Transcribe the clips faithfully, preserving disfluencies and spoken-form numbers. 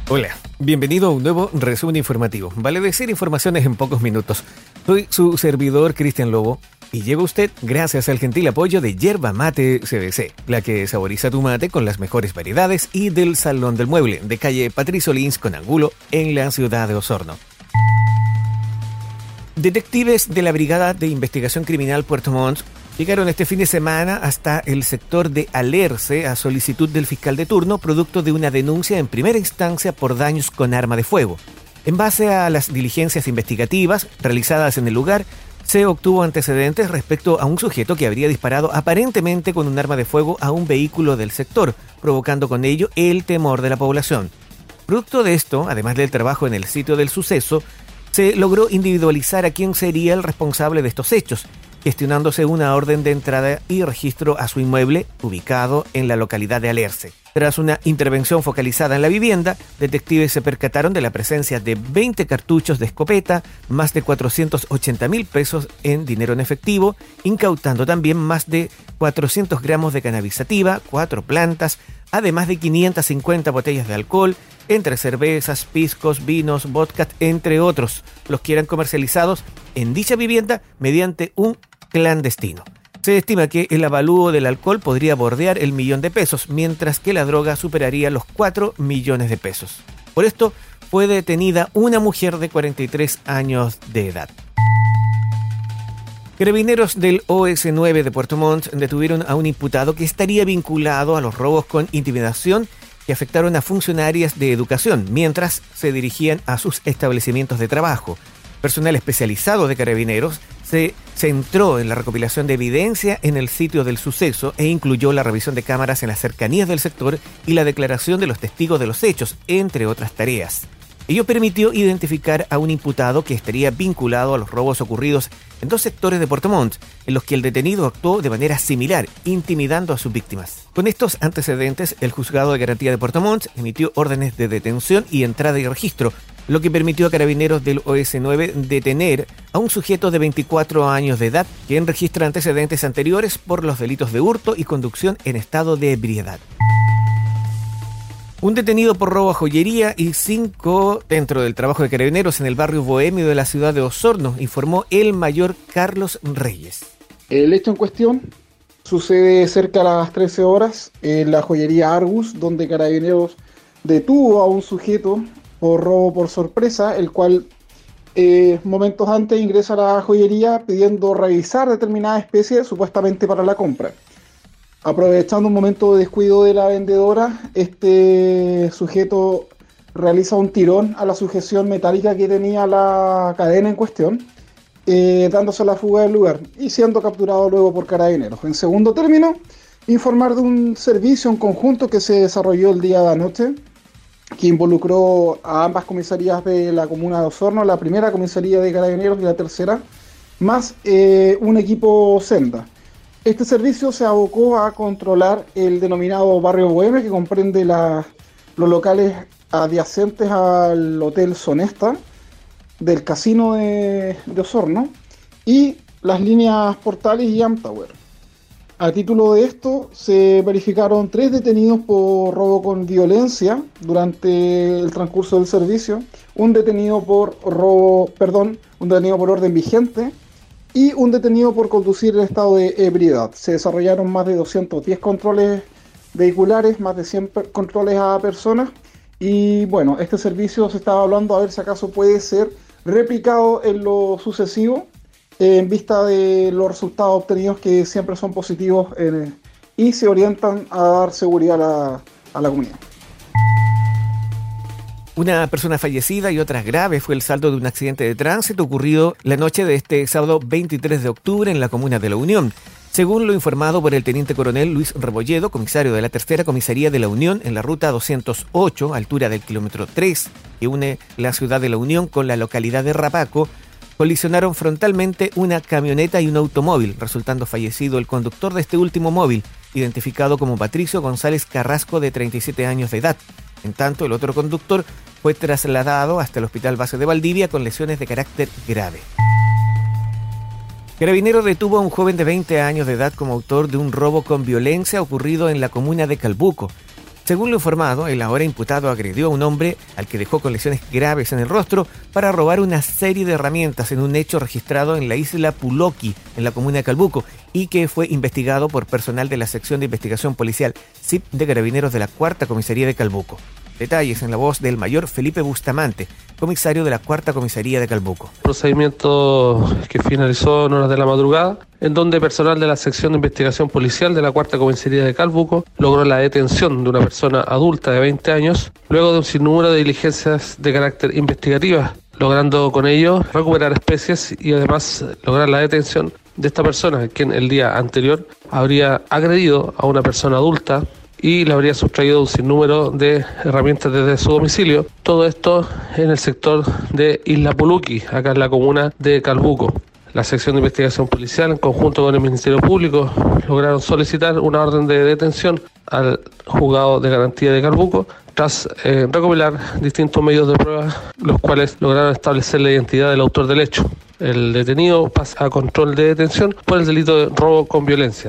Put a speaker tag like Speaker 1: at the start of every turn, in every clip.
Speaker 1: Hola, bienvenido a un nuevo resumen informativo. Vale decir informaciones en pocos minutos. Soy su servidor Cristian Lobo y llega usted gracias al gentil apoyo de Yerba Mate C B C, la que saboriza tu mate con las mejores variedades, y del Salón del Mueble, de calle Patricio Lins con Angulo, en la ciudad de Osorno. Detectives de la Brigada de Investigación Criminal Puerto Montt llegaron este fin de semana hasta el sector de Alerce a solicitud del fiscal de turno, producto de una denuncia en primera instancia por daños con arma de fuego. En base a las diligencias investigativas realizadas en el lugar, se obtuvo antecedentes respecto a un sujeto que habría disparado aparentemente con un arma de fuego a un vehículo del sector, provocando con ello el temor de la población. Producto de esto, además del trabajo en el sitio del suceso, se logró individualizar a quién sería el responsable de estos hechos, gestionándose una orden de entrada y registro a su inmueble, ubicado en la localidad de Alerce. Tras una intervención focalizada en la vivienda, detectives se percataron de la presencia de veinte cartuchos de escopeta, más de cuatrocientos ochenta mil pesos en dinero en efectivo, incautando también más de cuatrocientos gramos de cannabis sativa, cuatro plantas, además de quinientas cincuenta botellas de alcohol, entre cervezas, piscos, vinos, vodka, entre otros, los que eran comercializados en dicha vivienda mediante un clandestino. Se estima que el avalúo del alcohol podría bordear el millón de pesos, mientras que la droga superaría los cuatro millones de pesos. Por esto, fue detenida una mujer de cuarenta y tres años de edad. Carabineros del O S nueve de Puerto Montt detuvieron a un imputado que estaría vinculado a los robos con intimidación que afectaron a funcionarias de educación mientras se dirigían a sus establecimientos de trabajo. Personal especializado de Carabineros se centró en la recopilación de evidencia en el sitio del suceso e incluyó la revisión de cámaras en las cercanías del sector y la declaración de los testigos de los hechos, entre otras tareas. Ello permitió identificar a un imputado que estaría vinculado a los robos ocurridos en dos sectores de Puerto Montt, en los que el detenido actuó de manera similar, intimidando a sus víctimas. Con estos antecedentes, el Juzgado de Garantía de Puerto Montt emitió órdenes de detención y entrada y registro, lo que permitió a Carabineros del O S nueve detener a un sujeto de veinticuatro años de edad, quien registra antecedentes anteriores por los delitos de hurto y conducción en estado de ebriedad. Un detenido por robo a joyería y cinco dentro del trabajo de Carabineros en el barrio bohemio de la ciudad de Osorno, informó el mayor Carlos Reyes.
Speaker 2: El hecho en cuestión sucede cerca a las trece horas en la joyería Argus, donde Carabineros detuvo a un sujeto por robo por sorpresa, el cual eh, momentos antes ingresa a la joyería pidiendo revisar determinada especie supuestamente para la compra. Aprovechando un momento de descuido de la vendedora, este sujeto realiza un tirón a la sujeción metálica que tenía la cadena en cuestión, eh, dándose la fuga del lugar y siendo capturado luego por Carabineros. En segundo término, informar de un servicio en conjunto que se desarrolló el día de anoche, que involucró a ambas comisarías de la comuna de Osorno, la primera comisaría de Carabineros y la tercera, más eh, un equipo Senda. Este servicio se abocó a controlar el denominado barrio bohemio, que comprende la, los locales adyacentes al Hotel Sonesta del Casino de, de Osorno y las líneas Portales y Amtower. A título de esto, se verificaron tres detenidos por robo con violencia durante el transcurso del servicio, un detenido por robo, perdón, un detenido por orden vigente y un detenido por conducir en estado de ebriedad. Se desarrollaron más de doscientos diez controles vehiculares, más de cien per- controles a personas y bueno, este servicio se estaba hablando a ver si acaso puede ser replicado en lo sucesivo, en vista de los resultados obtenidos que siempre son positivos eh, y se orientan a dar seguridad a la, a la comunidad.
Speaker 1: Una persona fallecida y otras graves fue el saldo de un accidente de tránsito ocurrido la noche de este sábado veintitrés de octubre en la comuna de La Unión. Según lo informado por el teniente coronel Luis Rebolledo, comisario de la tercera comisaría de La Unión en la ruta doscientos ocho, altura del kilómetro tres, que une la ciudad de La Unión con la localidad de Rapaco, colisionaron frontalmente una camioneta y un automóvil, resultando fallecido el conductor de este último móvil, identificado como Patricio González Carrasco, de treinta y siete años de edad. En tanto, el otro conductor fue trasladado hasta el Hospital Base de Valdivia con lesiones de carácter grave. Carabineros detuvo a un joven de veinte años de edad como autor de un robo con violencia ocurrido en la comuna de Calbuco. Según lo informado, el ahora imputado agredió a un hombre al que dejó con lesiones graves en el rostro para robar una serie de herramientas en un hecho registrado en la isla Puloqui, en la comuna de Calbuco, y que fue investigado por personal de la sección de investigación policial S I P de Carabineros de la Cuarta Comisaría de Calbuco. Detalles en la voz del mayor Felipe Bustamante, comisario de la Cuarta Comisaría de Calbuco.
Speaker 3: Procedimiento que finalizó en horas de la madrugada, en donde personal de la sección de investigación policial de la Cuarta Comisaría de Calbuco logró la detención de una persona adulta de veinte años, luego de un sinnúmero de diligencias de carácter investigativa, logrando con ello recuperar especies y además lograr la detención de esta persona, quien el día anterior habría agredido a una persona adulta y le habría sustraído un sinnúmero de herramientas desde su domicilio. Todo esto en el sector de Isla Puluqui, acá en la comuna de Calbuco. La sección de investigación policial, en conjunto con el Ministerio Público, lograron solicitar una orden de detención al juzgado de garantía de Calbuco, tras eh, recopilar distintos medios de prueba, los cuales lograron establecer la identidad del autor del hecho. El detenido pasa a control de detención por el delito de robo con violencia.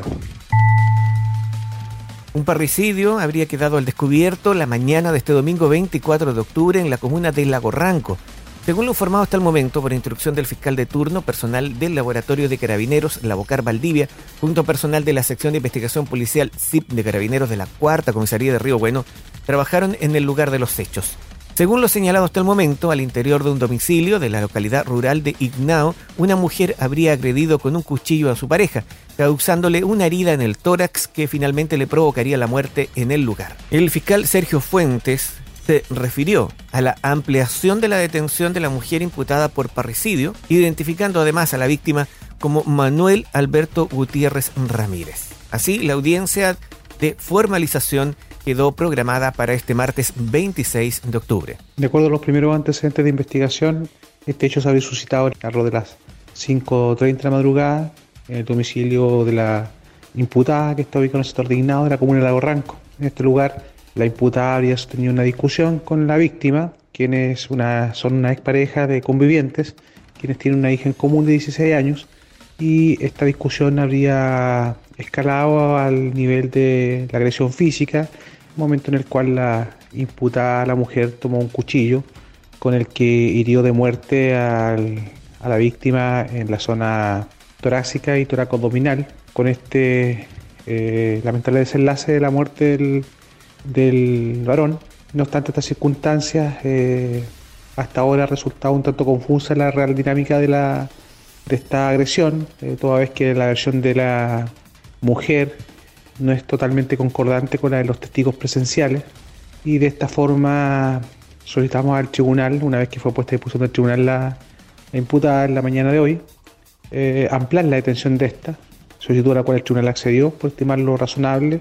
Speaker 1: Un parricidio habría quedado al descubierto la mañana de este domingo veinticuatro de octubre en la comuna de Lago Ranco. Según lo informado hasta el momento por instrucción del fiscal de turno, personal del Laboratorio de Carabineros Lavocar Valdivia, junto a personal de la sección de investigación policial S I P de Carabineros de la Cuarta Comisaría de Río Bueno, trabajaron en el lugar de los hechos. Según lo señalado hasta el momento, al interior de un domicilio de la localidad rural de Ignao, una mujer habría agredido con un cuchillo a su pareja, causándole una herida en el tórax que finalmente le provocaría la muerte en el lugar. El fiscal Sergio Fuentes se refirió a la ampliación de la detención de la mujer imputada por parricidio, identificando además a la víctima como Manuel Alberto Gutiérrez Ramírez. Así, la audiencia de formalización quedó programada para este martes veintiséis de octubre.
Speaker 4: De acuerdo a los primeros antecedentes de investigación, este hecho se habría suscitado a lo de las cinco treinta de la madrugada en el domicilio de la imputada, que está ubicado en el sector de Ignao de la comuna de Lago Ranco. En este lugar, la imputada habría sostenido una discusión con la víctima, quienes una, son una expareja de convivientes, quienes tienen una hija en común de dieciséis años, y esta discusión habría escalado al nivel de la agresión física, momento en el cual la imputada, la mujer, tomó un cuchillo con el que hirió de muerte al, a la víctima en la zona torácica y toracoabdominal. Con este eh, lamentable desenlace de la muerte del, del varón. No obstante estas circunstancias, eh, hasta ahora ha resultado un tanto confusa la real dinámica de, la, de esta agresión, eh, toda vez que la versión de la mujer no es totalmente concordante con la de los testigos presenciales, y de esta forma solicitamos al tribunal, una vez que fue puesta a disposición del tribunal la, la imputada en la mañana de hoy, eh, ampliar la detención de esta, solicitud a la cual el tribunal accedió por estimarlo razonable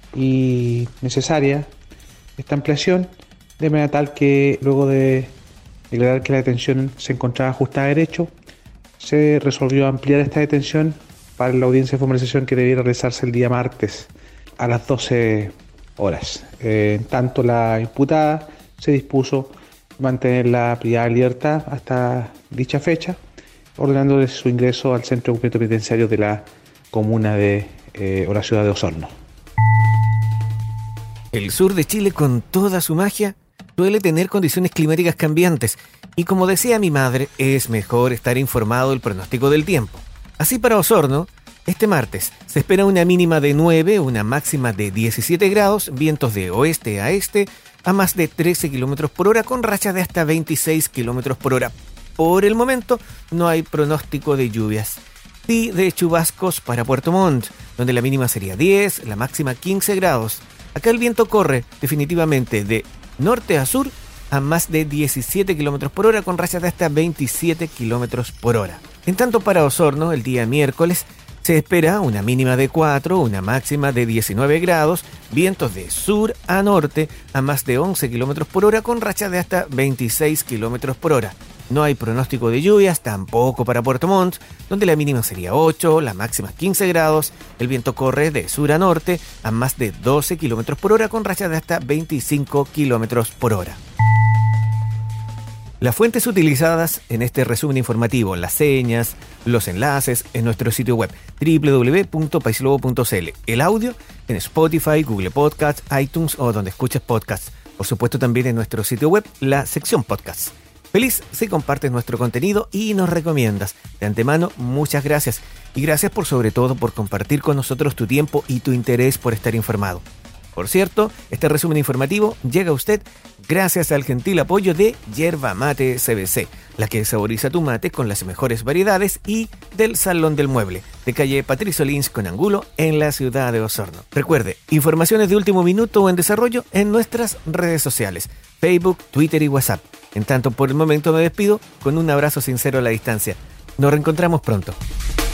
Speaker 4: y necesaria esta ampliación, de manera tal que luego de declarar que la detención se encontraba ajustada a derecho, se resolvió ampliar esta detención para la audiencia de formalización que debiera realizarse el día martes a las doce horas. Eh, en tanto, la imputada se dispuso mantenerla privada de libertad hasta dicha fecha, ordenándole su ingreso al centro de cumplimiento penitenciario de la comuna de eh, o la ciudad de Osorno.
Speaker 1: El sur de Chile, con toda su magia, suele tener condiciones climáticas cambiantes, y como decía mi madre, es mejor estar informado del pronóstico del tiempo. Así, para Osorno, este martes se espera una mínima de nueve, una máxima de diecisiete grados, vientos de oeste a este a más de trece kilómetros por hora, con rachas de hasta veintiséis kilómetros por hora. Por el momento no hay pronóstico de lluvias, sí de chubascos para Puerto Montt, donde la mínima sería diez, la máxima quince grados. Acá el viento corre definitivamente de norte a sur a más de diecisiete kilómetros por hora, con rachas de hasta veintisiete kilómetros por hora. En tanto, para Osorno, el día miércoles se espera una mínima de cuatro, una máxima de diecinueve grados, vientos de sur a norte a más de once kilómetros por hora, con rachas de hasta veintiséis kilómetros por hora. No hay pronóstico de lluvias, tampoco para Puerto Montt, donde la mínima sería ocho, la máxima quince grados, el viento corre de sur a norte a más de doce kilómetros por hora, con rachas de hasta veinticinco kilómetros por hora. Las fuentes utilizadas en este resumen informativo, las señas, los enlaces en nuestro sitio web doble u doble u doble u punto paislobo punto c l. El audio en Spotify, Google Podcasts, iTunes o donde escuches podcasts. Por supuesto también en nuestro sitio web, la sección podcasts. Feliz si compartes nuestro contenido y nos recomiendas. De antemano, muchas gracias. Y gracias por sobre todo por compartir con nosotros tu tiempo y tu interés por estar informado. Por cierto, este resumen informativo llega a usted gracias al gentil apoyo de Yerba Mate C B C, la que saboriza tu mate con las mejores variedades, y del Salón del Mueble, de calle Patricio Lins con Angulo, en la ciudad de Osorno. Recuerde, informaciones de último minuto o en desarrollo en nuestras redes sociales, Facebook, Twitter y WhatsApp. En tanto, por el momento me despido con un abrazo sincero a la distancia. Nos reencontramos pronto.